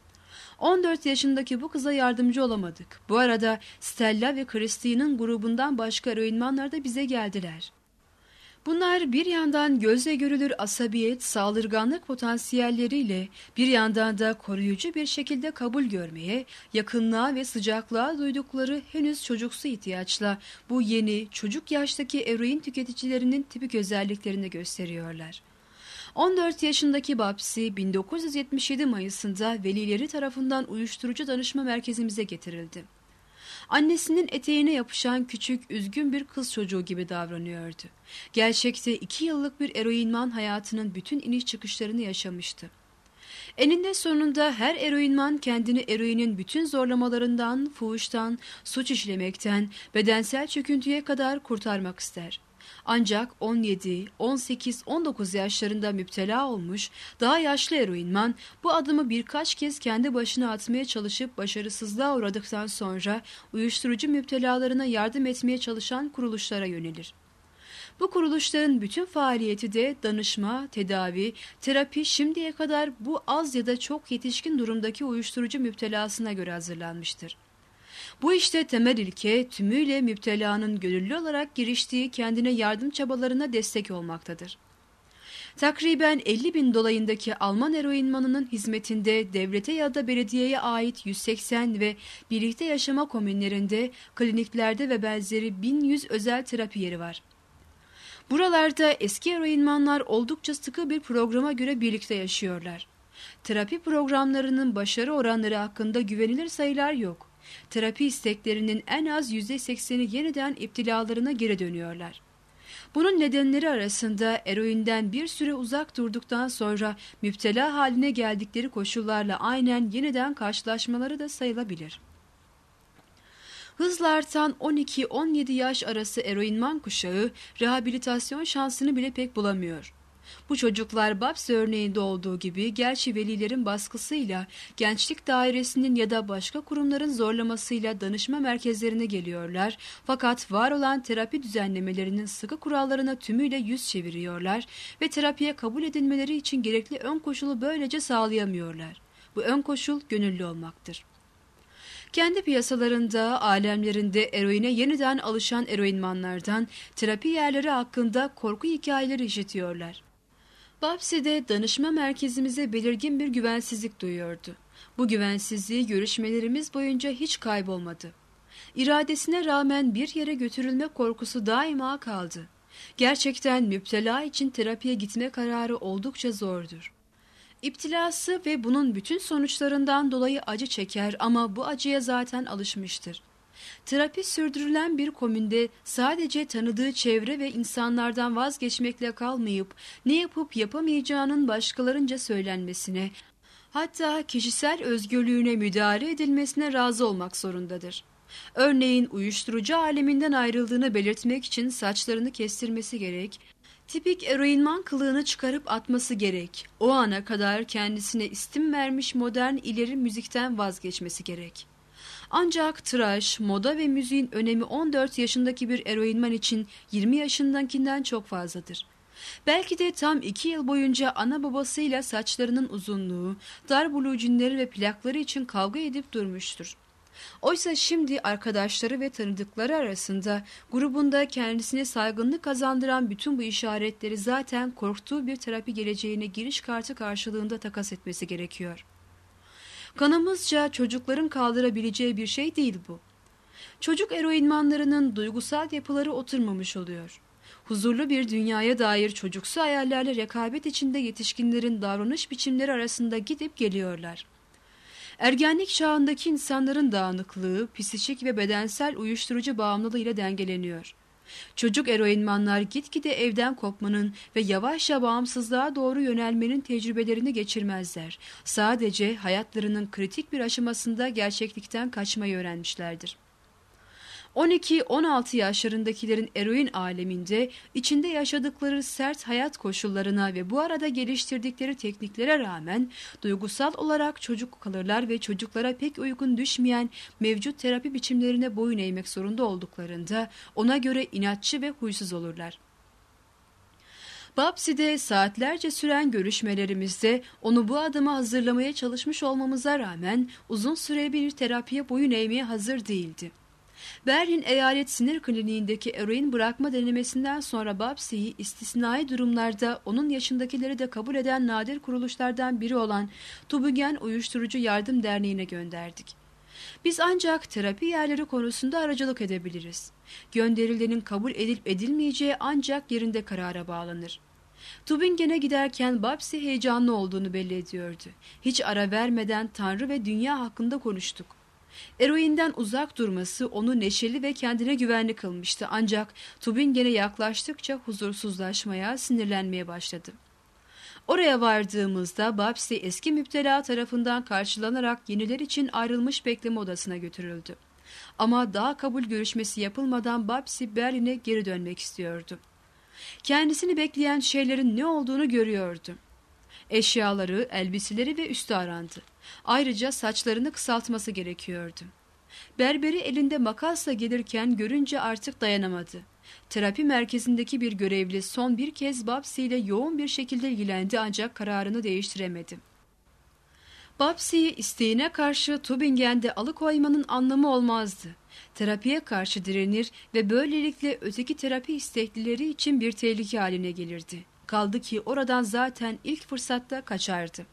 on dört yaşındaki bu kıza yardımcı olamadık. Bu arada Stella ve Christine'in grubundan başka eroinmanlar da bize geldiler. Bunlar bir yandan gözle görülür asabiyet, saldırganlık potansiyelleriyle bir yandan da koruyucu bir şekilde kabul görmeye, yakınlığa ve sıcaklığa duydukları henüz çocuksu ihtiyaçla bu yeni, çocuk yaştaki eroin tüketicilerinin tipik özelliklerini gösteriyorlar. on dört yaşındaki Babsi bin dokuz yüz yetmiş yedi Mayıs'ında velileri tarafından uyuşturucu danışma merkezimize getirildi. Annesinin eteğine yapışan küçük, üzgün bir kız çocuğu gibi davranıyordu. Gerçekte iki yıllık bir eroinman hayatının bütün iniş çıkışlarını yaşamıştı. Eninde sonunda her eroinman kendini eroinin bütün zorlamalarından, fuhuştan, suç işlemekten, bedensel çöküntüye kadar kurtarmak ister. Ancak on yedi, on sekiz, on dokuz yaşlarında müptela olmuş, daha yaşlı eroinman bu adımı birkaç kez kendi başına atmaya çalışıp başarısızlığa uğradıktan sonra uyuşturucu müptelalarına yardım etmeye çalışan kuruluşlara yönelir. Bu kuruluşların bütün faaliyeti de danışma, tedavi, terapi şimdiye kadar bu az ya da çok yetişkin durumdaki uyuşturucu müptelasına göre hazırlanmıştır. Bu işte temel ilke tümüyle müptelanın gönüllü olarak giriştiği kendine yardım çabalarına destek olmaktadır. Takriben elli bin dolayındaki Alman eroinmanının hizmetinde devlete ya da belediyeye ait yüz seksen ve birlikte yaşama komünlerinde, kliniklerde ve benzeri bin yüz özel terapi yeri var. Buralarda eski eroinmanlar oldukça sıkı bir programa göre birlikte yaşıyorlar. Terapi programlarının başarı oranları hakkında güvenilir sayılar yok. Terapi isteklerinin en az yüzde sekseni yeniden iptilalarına geri dönüyorlar. Bunun nedenleri arasında eroinden bir süre uzak durduktan sonra müptela haline geldikleri koşullarla aynen yeniden karşılaşmaları da sayılabilir. Hızla artan on iki on yedi yaş arası eroinman kuşağı rehabilitasyon şansını bile pek bulamıyor. Bu çocuklar Babsi örneğinde olduğu gibi gerçi velilerin baskısıyla, gençlik dairesinin ya da başka kurumların zorlamasıyla danışma merkezlerine geliyorlar fakat var olan terapi düzenlemelerinin sıkı kurallarına tümüyle yüz çeviriyorlar ve terapiye kabul edilmeleri için gerekli ön koşulu böylece sağlayamıyorlar. Bu ön koşul gönüllü olmaktır. Kendi piyasalarında, alemlerinde eroine yeniden alışan eroinmanlardan terapi yerleri hakkında korku hikayeleri işitiyorlar. Babsi'de danışma merkezimize belirgin bir güvensizlik duyuyordu. Bu güvensizliği görüşmelerimiz boyunca hiç kaybolmadı. İradesine rağmen bir yere götürülme korkusu daima kaldı. Gerçekten müptela için terapiye gitme kararı oldukça zordur. İptilası ve bunun bütün sonuçlarından dolayı acı çeker ama bu acıya zaten alışmıştır. Terapi sürdürülen bir komünde sadece tanıdığı çevre ve insanlardan vazgeçmekle kalmayıp ne yapıp yapamayacağının başkalarınca söylenmesine, hatta kişisel özgürlüğüne müdahale edilmesine razı olmak zorundadır. Örneğin uyuşturucu aleminden ayrıldığını belirtmek için saçlarını kestirmesi gerek, tipik eroinman kılığını çıkarıp atması gerek, o ana kadar kendisine istim vermiş modern ileri müzikten vazgeçmesi gerek. Ancak tıraş, moda ve müziğin önemi on dört yaşındaki bir eroinman için yirmi yaşındakinden çok fazladır. Belki de tam iki yıl boyunca ana babasıyla saçlarının uzunluğu, dar bluejeanleri ve plakları için kavga edip durmuştur. Oysa şimdi arkadaşları ve tanıdıkları arasında grubunda kendisine saygınlık kazandıran bütün bu işaretleri zaten korktuğu bir terapi geleceğine giriş kartı karşılığında takas etmesi gerekiyor. Kanımızca çocukların kaldırabileceği bir şey değil bu. Çocuk eroinmanlarının duygusal yapıları oturmamış oluyor. Huzurlu bir dünyaya dair çocuksu hayallerle rekabet içinde yetişkinlerin davranış biçimleri arasında gidip geliyorlar. Ergenlik çağındaki insanların dağınıklığı, psikik ve bedensel uyuşturucu bağımlılığıyla dengeleniyor. Çocuk eroinmanlar gitgide evden kopmanın ve yavaşça bağımsızlığa doğru yönelmenin tecrübelerini geçirmezler. Sadece hayatlarının kritik bir aşamasında gerçeklikten kaçmayı öğrenmişlerdir. on iki on altı yaşlarındakilerin eroin aleminde içinde yaşadıkları sert hayat koşullarına ve bu arada geliştirdikleri tekniklere rağmen duygusal olarak çocuk kalırlar ve çocuklara pek uygun düşmeyen mevcut terapi biçimlerine boyun eğmek zorunda olduklarında ona göre inatçı ve huysuz olurlar. Babsi'de saatlerce süren görüşmelerimizde onu bu adıma hazırlamaya çalışmış olmamıza rağmen uzun süre bir terapiye boyun eğmeye hazır değildi. Berlin Eyalet Sinir Kliniğindeki eroin bırakma denemesinden sonra Babsi'yi istisnai durumlarda onun yaşındakileri de kabul eden nadir kuruluşlardan biri olan Tübingen Uyuşturucu Yardım Derneği'ne gönderdik. Biz ancak terapi yerleri konusunda aracılık edebiliriz. Gönderilenin kabul edilip edilmeyeceği ancak yerinde karara bağlanır. Tübingen'e giderken Babsi heyecanlı olduğunu belli ediyordu. Hiç ara vermeden Tanrı ve dünya hakkında konuştuk. Eroinden uzak durması onu neşeli ve kendine güvenli kılmıştı, ancak Tübingen'e yaklaştıkça huzursuzlaşmaya, sinirlenmeye başladı. Oraya vardığımızda Babsi eski müptela tarafından karşılanarak yeniler için ayrılmış bekleme odasına götürüldü. Ama daha kabul görüşmesi yapılmadan Babsi Berlin'e geri dönmek istiyordu. Kendisini bekleyen şeylerin ne olduğunu görüyordu. Eşyaları, elbiseleri ve üstü arandı. Ayrıca saçlarını kısaltması gerekiyordu. Berberi elinde makasla gelirken görünce artık dayanamadı. Terapi merkezindeki bir görevli son bir kez Babsi ile yoğun bir şekilde ilgilendi, ancak kararını değiştiremedi. Babsi'yi isteğine karşı Tübingen'de alıkoymanın anlamı olmazdı. Terapiye karşı direnir ve böylelikle öteki terapi isteklileri için bir tehlike haline gelirdi. Kaldı ki oradan zaten ilk fırsatta kaçardı.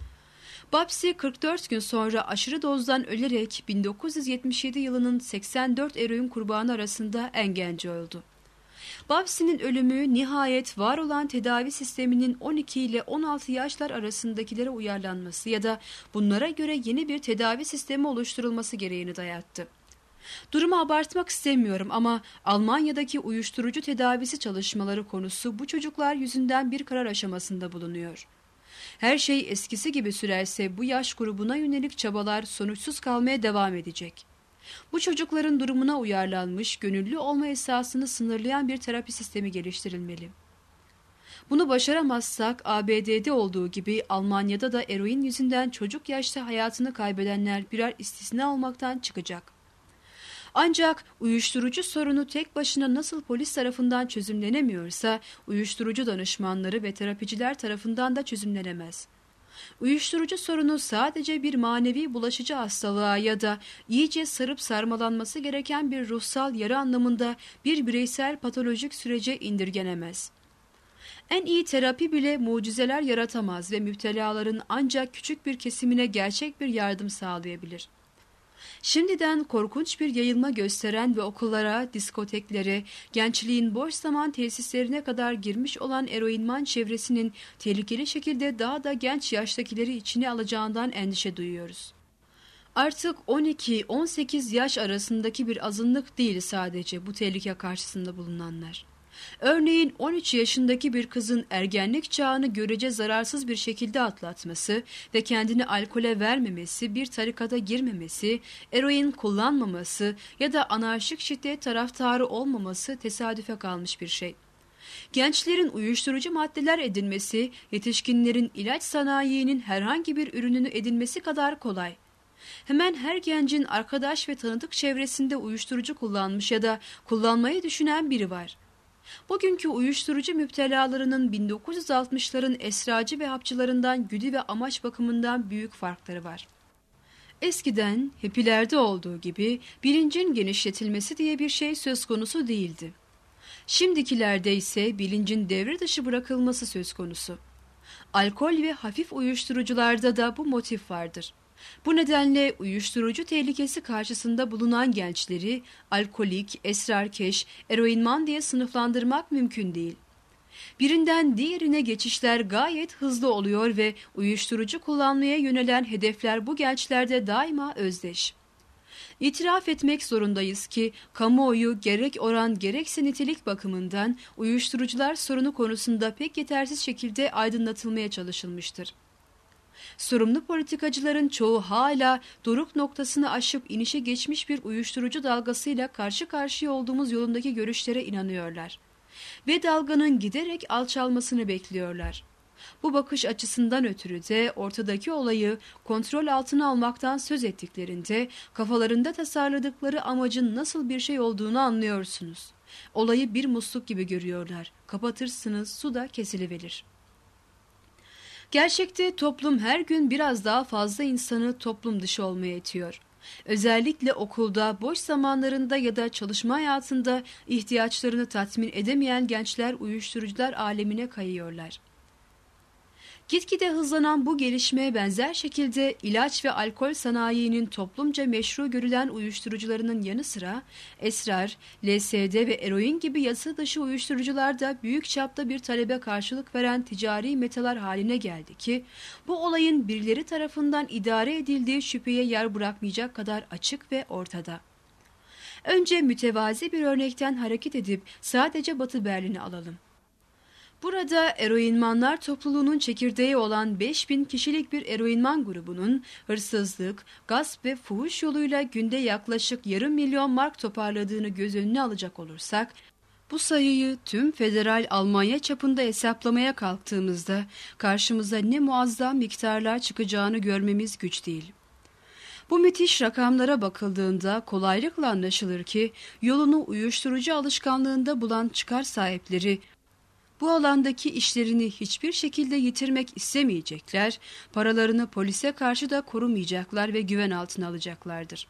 Babsi kırk dört gün sonra aşırı dozdan ölerek bin dokuz yüz yetmiş yedi yılının seksen dört eroin kurbanı arasında en genci oldu. Babsi'nin ölümü nihayet var olan tedavi sisteminin on iki ile on altı yaşlar arasındakilere uyarlanması ya da bunlara göre yeni bir tedavi sistemi oluşturulması gereğini dayattı. Durumu abartmak istemiyorum ama Almanya'daki uyuşturucu tedavisi çalışmaları konusu bu çocuklar yüzünden bir karar aşamasında bulunuyor. Her şey eskisi gibi sürerse bu yaş grubuna yönelik çabalar sonuçsuz kalmaya devam edecek. Bu çocukların durumuna uyarlanmış, gönüllü olma esasını sınırlayan bir terapi sistemi geliştirilmeli. Bunu başaramazsak A B D'de olduğu gibi Almanya'da da eroin yüzünden çocuk yaşta hayatını kaybedenler birer istisna olmaktan çıkacak. Ancak uyuşturucu sorunu tek başına nasıl polis tarafından çözümlenemiyorsa, uyuşturucu danışmanları ve terapiciler tarafından da çözümlenemez. Uyuşturucu sorunu sadece bir manevi bulaşıcı hastalığa ya da iyice sarıp sarmalanması gereken bir ruhsal yara anlamında bir bireysel patolojik sürece indirgenemez. En iyi terapi bile mucizeler yaratamaz ve müptelaların ancak küçük bir kesimine gerçek bir yardım sağlayabilir. Şimdiden korkunç bir yayılma gösteren ve okullara, diskoteklere, gençliğin boş zaman tesislerine kadar girmiş olan eroinman çevresinin tehlikeli şekilde daha da genç yaştakileri içine alacağından endişe duyuyoruz. Artık on iki on sekiz yaş arasındaki bir azınlık değil sadece bu tehlike karşısında bulunanlar. Örneğin on üç yaşındaki bir kızın ergenlik çağını görece zararsız bir şekilde atlatması ve kendini alkole vermemesi, bir tarikata girmemesi, eroin kullanmaması ya da anarşik şiddet taraftarı olmaması tesadüfe kalmış bir şey. Gençlerin uyuşturucu maddeler edinmesi, yetişkinlerin ilaç sanayinin herhangi bir ürününü edinmesi kadar kolay. Hemen her gencin arkadaş ve tanıdık çevresinde uyuşturucu kullanmış ya da kullanmayı düşünen biri var. Bugünkü uyuşturucu müptelalarının bin dokuz yüz altmışların esracı ve hapçılarından güdü ve amaç bakımından büyük farkları var. Eskiden hepilerde olduğu gibi bilincin genişletilmesi diye bir şey söz konusu değildi. Şimdikilerde ise bilincin devre dışı bırakılması söz konusu. Alkol ve hafif uyuşturucularda da bu motif vardır. Bu nedenle uyuşturucu tehlikesi karşısında bulunan gençleri alkolik, esrarkeş, eroinman diye sınıflandırmak mümkün değil. Birinden diğerine geçişler gayet hızlı oluyor ve uyuşturucu kullanmaya yönelen hedefler bu gençlerde daima özdeş. İtiraf etmek zorundayız ki kamuoyu gerek oran gerekse nitelik bakımından uyuşturucular sorunu konusunda pek yetersiz şekilde aydınlatılmaya çalışılmıştır. Sorumlu politikacıların çoğu hala doruk noktasını aşıp inişe geçmiş bir uyuşturucu dalgasıyla karşı karşıya olduğumuz yolundaki görüşlere inanıyorlar ve dalganın giderek alçalmasını bekliyorlar. Bu bakış açısından ötürü de ortadaki olayı kontrol altına almaktan söz ettiklerinde kafalarında tasarladıkları amacın nasıl bir şey olduğunu anlıyorsunuz. Olayı bir musluk gibi görüyorlar. Kapatırsınız, su da kesiliverir. Gerçekte toplum her gün biraz daha fazla insanı toplum dışı olmaya itiyor. Özellikle okulda, boş zamanlarında ya da çalışma hayatında ihtiyaçlarını tatmin edemeyen gençler uyuşturucular alemine kayıyorlar. Gitgide hızlanan bu gelişmeye benzer şekilde ilaç ve alkol sanayinin toplumca meşru görülen uyuşturucularının yanı sıra esrar, L S D ve eroin gibi yasa dışı uyuşturucular da büyük çapta bir talebe karşılık veren ticari metalar haline geldi ki bu olayın birileri tarafından idare edildiği şüpheye yer bırakmayacak kadar açık ve ortada. Önce mütevazi bir örnekten hareket edip sadece Batı Berlin'i alalım. Burada eroinmanlar topluluğunun çekirdeği olan beş bin kişilik bir eroinman grubunun hırsızlık, gasp ve fuhuş yoluyla günde yaklaşık yarım milyon mark toparladığını göz önüne alacak olursak, bu sayıyı tüm federal Almanya çapında hesaplamaya kalktığımızda karşımıza ne muazzam miktarlar çıkacağını görmemiz güç değil. Bu müthiş rakamlara bakıldığında kolaylıkla anlaşılır ki yolunu uyuşturucu alışkanlığında bulan çıkar sahipleri, bu alandaki işlerini hiçbir şekilde yitirmek istemeyecekler, paralarını polise karşı da korumayacaklar ve güven altına alacaklardır.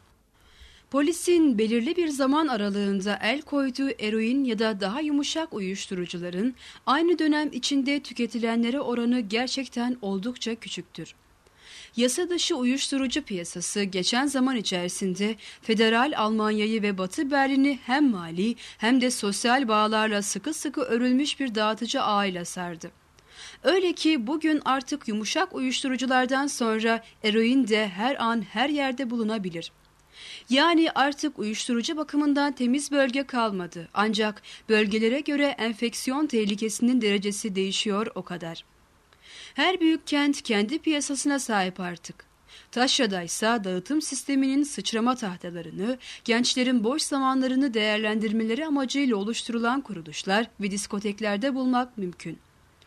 Polisin belirli bir zaman aralığında el koyduğu eroin ya da daha yumuşak uyuşturucuların aynı dönem içinde tüketilenlere oranı gerçekten oldukça küçüktür. Yasa dışı uyuşturucu piyasası geçen zaman içerisinde federal Almanya'yı ve Batı Berlin'i hem mali hem de sosyal bağlarla sıkı sıkı örülmüş bir dağıtıcı ağıyla sardı. Öyle ki bugün artık yumuşak uyuşturuculardan sonra eroin de her an her yerde bulunabilir. Yani artık uyuşturucu bakımından temiz bölge kalmadı. Ancak bölgelere göre enfeksiyon tehlikesinin derecesi değişiyor o kadar. Her büyük kent kendi piyasasına sahip artık. Taşra'da ise dağıtım sisteminin sıçrama tahtalarını, gençlerin boş zamanlarını değerlendirmeleri amacıyla oluşturulan kuruluşlar ve diskoteklerde bulmak mümkün.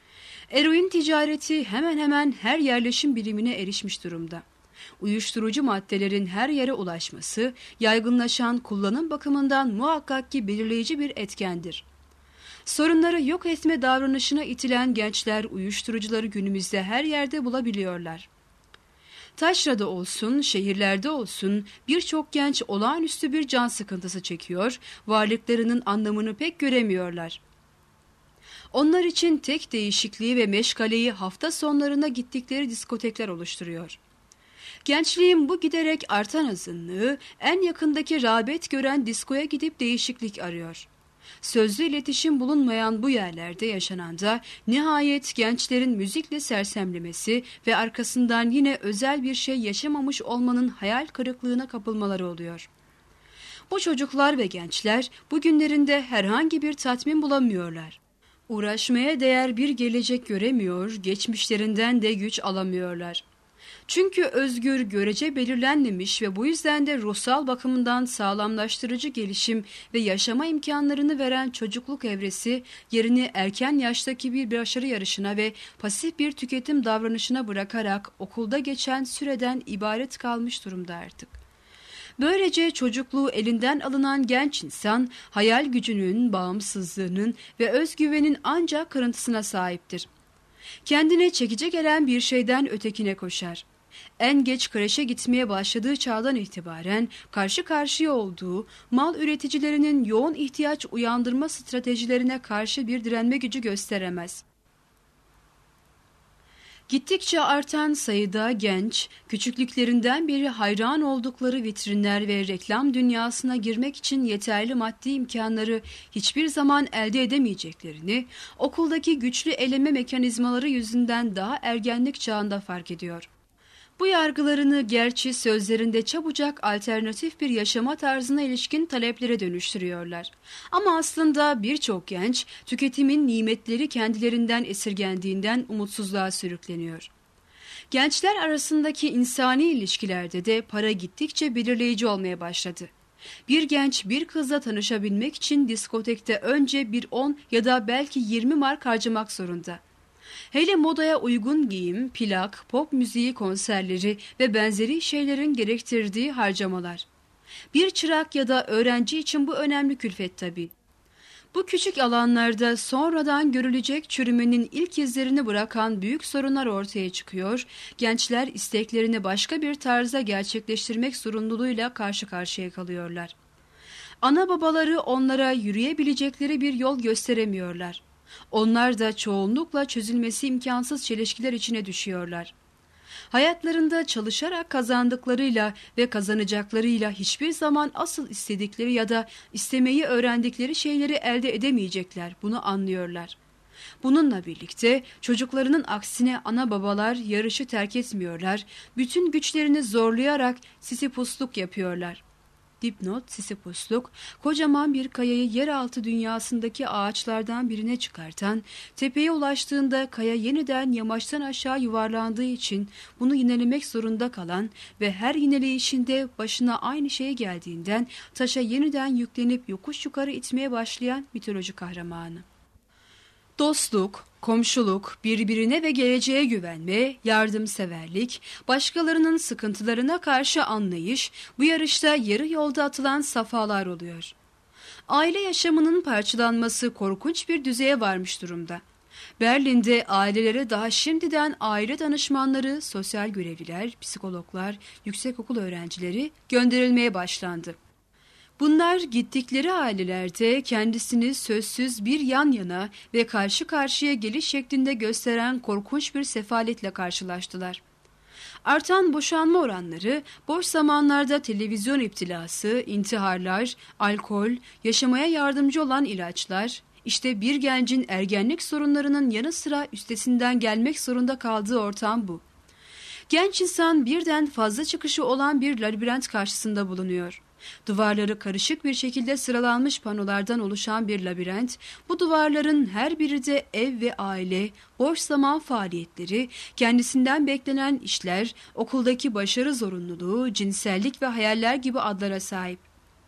Eroin ticareti hemen hemen her yerleşim birimine erişmiş durumda. Uyuşturucu maddelerin her yere ulaşması, yaygınlaşan kullanım bakımından muhakkak ki belirleyici bir etkendir. Sorunları yok etme davranışına itilen gençler uyuşturucuları günümüzde her yerde bulabiliyorlar. Taşra'da olsun, şehirlerde olsun birçok genç olağanüstü bir can sıkıntısı çekiyor, varlıklarının anlamını pek göremiyorlar. Onlar için tek değişikliği ve meşgaleyi hafta sonlarına gittikleri diskotekler oluşturuyor. Gençliğin bu giderek artan azınlığı en yakındaki rağbet gören diskoya gidip değişiklik arıyor. Sözlü iletişim bulunmayan bu yerlerde yaşanan da nihayet gençlerin müzikle sersemlemesi ve arkasından yine özel bir şey yaşamamış olmanın hayal kırıklığına kapılmaları oluyor. Bu çocuklar ve gençler bugünlerinde herhangi bir tatmin bulamıyorlar. Uğraşmaya değer bir gelecek göremiyor, geçmişlerinden de güç alamıyorlar. Çünkü özgür, görece belirlenmemiş ve bu yüzden de ruhsal bakımından sağlamlaştırıcı gelişim ve yaşama imkanlarını veren çocukluk evresi yerini erken yaştaki bir başarı yarışına ve pasif bir tüketim davranışına bırakarak okulda geçen süreden ibaret kalmış durumda artık. Böylece çocukluğu elinden alınan genç insan hayal gücünün, bağımsızlığının ve özgüvenin ancak kırıntısına sahiptir. Kendine çekici gelen bir şeyden ötekine koşar. En geç kreşe gitmeye başladığı çağdan itibaren karşı karşıya olduğu mal üreticilerinin yoğun ihtiyaç uyandırma stratejilerine karşı bir direnme gücü gösteremez. Gittikçe artan sayıda genç, küçüklüklerinden beri hayran oldukları vitrinler ve reklam dünyasına girmek için yeterli maddi imkanları hiçbir zaman elde edemeyeceklerini, okuldaki güçlü eleme mekanizmaları yüzünden daha ergenlik çağında fark ediyor. Bu yargılarını gerçi sözlerinde çabucak alternatif bir yaşama tarzına ilişkin taleplere dönüştürüyorlar. Ama aslında birçok genç tüketimin nimetleri kendilerinden esirgendiğinden umutsuzluğa sürükleniyor. Gençler arasındaki insani ilişkilerde de para gittikçe belirleyici olmaya başladı. Bir genç bir kızla tanışabilmek için diskotekte önce bir on ya da belki yirmi mark harcamak zorunda. Hele modaya uygun giyim, plak, pop müziği konserleri ve benzeri şeylerin gerektirdiği harcamalar. Bir çırak ya da öğrenci için bu önemli külfet tabii. Bu küçük alanlarda sonradan görülecek çürümenin ilk izlerini bırakan büyük sorunlar ortaya çıkıyor, gençler isteklerini başka bir tarzda gerçekleştirmek zorunluluğuyla karşı karşıya kalıyorlar. Ana babaları onlara yürüyebilecekleri bir yol gösteremiyorlar. Onlar da çoğunlukla çözülmesi imkansız çelişkiler içine düşüyorlar. Hayatlarında çalışarak kazandıklarıyla ve kazanacaklarıyla hiçbir zaman asıl istedikleri ya da istemeyi öğrendikleri şeyleri elde edemeyecekler. Bunu anlıyorlar. Bununla birlikte çocuklarının aksine ana babalar yarışı terk etmiyorlar. Bütün güçlerini zorlayarak Sisyphus'luk yapıyorlar. Dipnot: Sisyphus'luk, kocaman bir kayayı yeraltı dünyasındaki ağaçlardan birine çıkartan, tepeye ulaştığında kaya yeniden yamaçtan aşağı yuvarlandığı için bunu yinelemek zorunda kalan ve her yineleyişinde başına aynı şey geldiğinden taşa yeniden yüklenip yokuş yukarı itmeye başlayan mitoloji kahramanı. Dostluk, komşuluk, birbirine ve geleceğe güvenme, yardımseverlik, başkalarının sıkıntılarına karşı anlayış, bu yarışta yarı yolda atılan safhalar oluyor. Aile yaşamının parçalanması korkunç bir düzeye varmış durumda. Berlin'de ailelere daha şimdiden aile danışmanları, sosyal görevliler, psikologlar, yüksekokul öğrencileri gönderilmeye başlandı. Bunlar gittikleri ailelerde kendisini sözsüz bir yan yana ve karşı karşıya geliş şeklinde gösteren korkunç bir sefaletle karşılaştılar. Artan boşanma oranları, boş zamanlarda televizyon iptilası, intiharlar, alkol, yaşamaya yardımcı olan ilaçlar, işte bir gencin ergenlik sorunlarının yanı sıra üstesinden gelmek zorunda kaldığı ortam bu. Genç insan birden fazla çıkışı olan bir labirent karşısında bulunuyor. Duvarları karışık bir şekilde sıralanmış panolardan oluşan bir labirent, bu duvarların her biri de ev ve aile, boş zaman faaliyetleri, kendisinden beklenen işler, okuldaki başarı zorunluluğu, cinsellik ve hayaller gibi adlara sahip.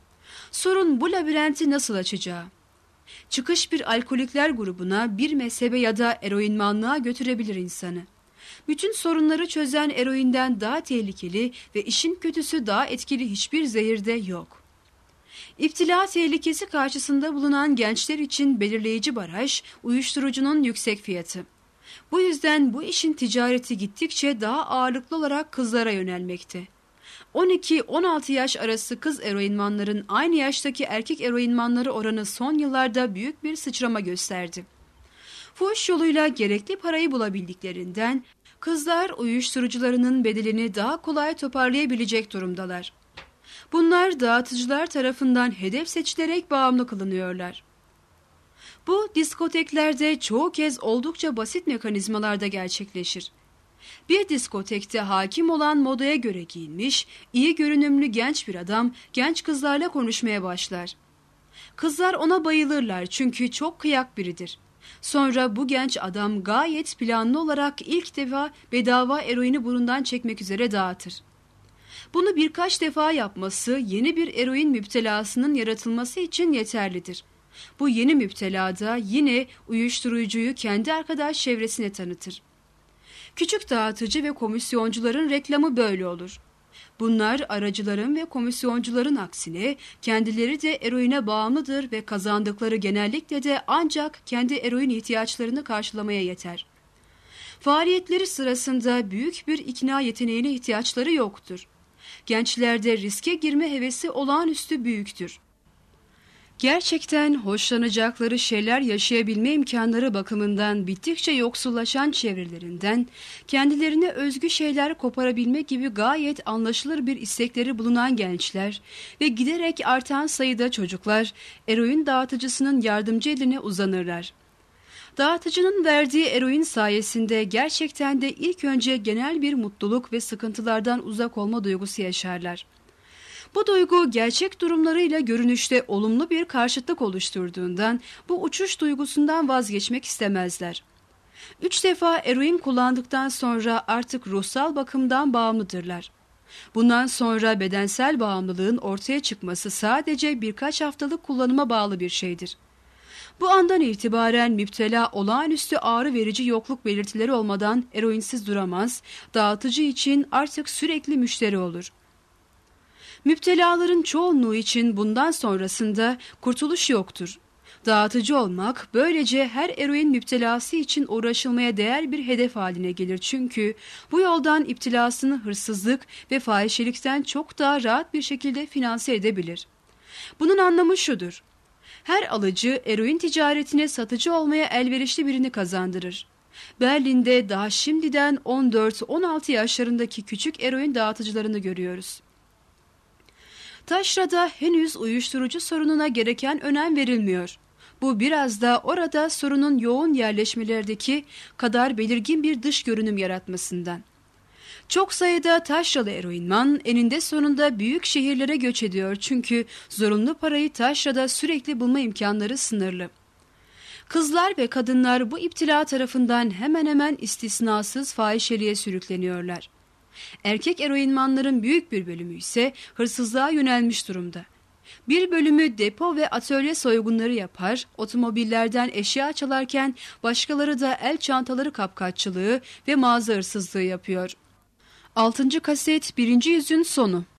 Sorun bu labirenti nasıl açacağı? Çıkış bir alkolikler grubuna, bir mezhebe ya da eroinmanlığa götürebilir insanı. Bütün sorunları çözen eroinden daha tehlikeli ve işin kötüsü daha etkili hiçbir zehir de yok. İptila tehlikesi karşısında bulunan gençler için belirleyici baraj, uyuşturucunun yüksek fiyatı. Bu yüzden bu işin ticareti gittikçe daha ağırlıklı olarak kızlara yönelmekte. on iki on altı yaş arası kız eroinmanların aynı yaştaki erkek eroinmanları oranı son yıllarda büyük bir sıçrama gösterdi. Fuhuş yoluyla gerekli parayı bulabildiklerinden kızlar uyuşturucularının bedelini daha kolay toparlayabilecek durumdalar. Bunlar dağıtıcılar tarafından hedef seçilerek bağımlı kılınıyorlar. Bu diskoteklerde çoğu kez oldukça basit mekanizmalarda gerçekleşir. Bir diskotekte hakim olan modaya göre giyinmiş, iyi görünümlü genç bir adam genç kızlarla konuşmaya başlar. Kızlar ona bayılırlar çünkü çok kıyak biridir. Sonra bu genç adam gayet planlı olarak ilk defa bedava eroini burundan çekmek üzere dağıtır. Bunu birkaç defa yapması yeni bir eroin müptelasının yaratılması için yeterlidir. Bu yeni müptelada yine uyuşturucuyu kendi arkadaş çevresine tanıtır. Küçük dağıtıcı ve komisyoncuların reklamı böyle olur. Bunlar aracıların ve komisyoncuların aksine kendileri de eroine bağımlıdır ve kazandıkları genellikle de ancak kendi eroin ihtiyaçlarını karşılamaya yeter. Faaliyetleri sırasında büyük bir ikna yeteneğine ihtiyaçları yoktur. Gençlerde riske girme hevesi olağanüstü büyüktür. Gerçekten hoşlanacakları şeyler yaşayabilme imkanları bakımından bittikçe yoksullaşan çevrelerinden, kendilerine özgü şeyler koparabilme gibi gayet anlaşılır bir istekleri bulunan gençler ve giderek artan sayıda çocuklar, eroin dağıtıcısının yardımcı eline uzanırlar. Dağıtıcının verdiği eroin sayesinde gerçekten de ilk önce genel bir mutluluk ve sıkıntılardan uzak olma duygusu yaşarlar. Bu duygu gerçek durumlarıyla görünüşte olumlu bir karşıtlık oluşturduğundan bu uçuş duygusundan vazgeçmek istemezler. Üç defa eroin kullandıktan sonra artık ruhsal bakımdan bağımlıdırlar. Bundan sonra bedensel bağımlılığın ortaya çıkması sadece birkaç haftalık kullanıma bağlı bir şeydir. Bu andan itibaren müptela olağanüstü ağrı verici yokluk belirtileri olmadan eroinsiz duramaz, dağıtıcı için artık sürekli müşteri olur. Müptelaların çoğunluğu için bundan sonrasında kurtuluş yoktur. Dağıtıcı olmak böylece her eroin müptelası için uğraşılmaya değer bir hedef haline gelir çünkü bu yoldan iptilasını hırsızlık ve fahişelikten çok daha rahat bir şekilde finanse edebilir. Bunun anlamı şudur: her alıcı eroin ticaretine satıcı olmaya elverişli birini kazandırır. Berlin'de daha şimdiden on dört on altı yaşlarındaki küçük eroin dağıtıcılarını görüyoruz. Taşra'da henüz uyuşturucu sorununa gereken önem verilmiyor. Bu biraz da orada sorunun yoğun yerleşmelerdeki kadar belirgin bir dış görünüm yaratmasından. Çok sayıda taşralı eroinman eninde sonunda büyük şehirlere göç ediyor çünkü zorunlu parayı taşrada sürekli bulma imkanları sınırlı. Kızlar ve kadınlar bu iptila tarafından hemen hemen istisnasız fahişeliğe sürükleniyorlar. Erkek eroinmanların büyük bir bölümü ise hırsızlığa yönelmiş durumda. Bir bölümü depo ve atölye soygunları yapar, otomobillerden eşya çalarken başkaları da el çantaları kapkaççılığı ve mağaza hırsızlığı yapıyor. Altıncı kaset birinci yüzün sonu.